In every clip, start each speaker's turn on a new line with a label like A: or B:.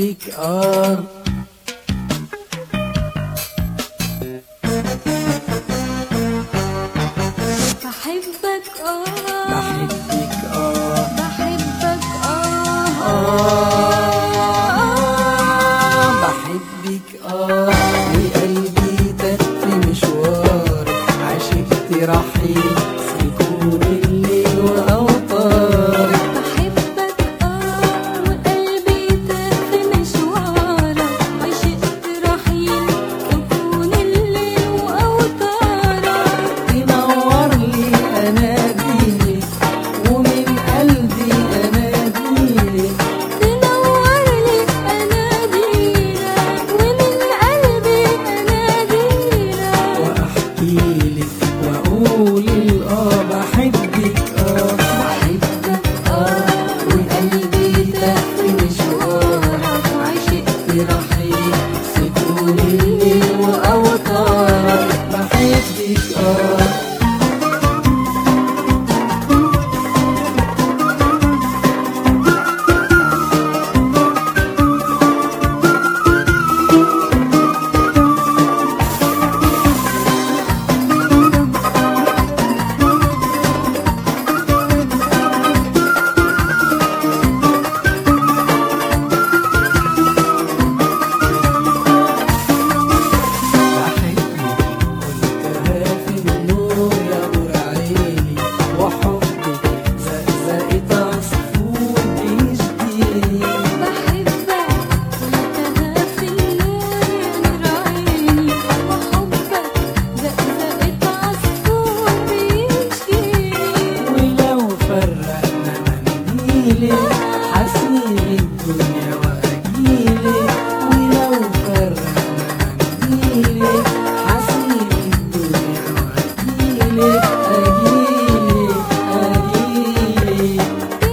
A: بحبك
B: بحبك
A: بحبك
B: بحبك
A: بحبك وقلبي تت مشوار عشقت رحيل سيكون الليل وأوطارك.
B: بحبك وقلبي تف مشوارك عشقت رحيل سكون الليل وأوطارك.
A: تنور لي أناديلك ومن قلبي أناديلك
B: تنور لي أناديلك ومن قلبي أناديلك.
A: وأحكيلك وأقول بحبك
B: بحبك
A: وقلبي تحت مشوارك عشقت رحيل سكون الليل وأوطارك. بحبك حسيب الدنيا وأجيلك ولو فرقنا منيلك حسيب الدنيا وأجيلك أجيلك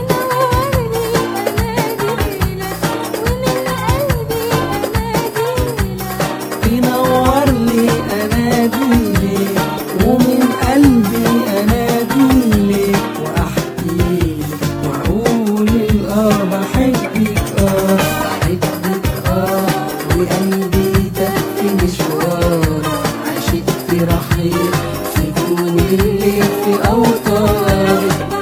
A: تنور لي أناديلك ومن قلبي أناديلك وأحكيلك وأقول بحبك بحبك وقلبي تحت مشوارك عشقت رحيل سكون الليل في أوطارك.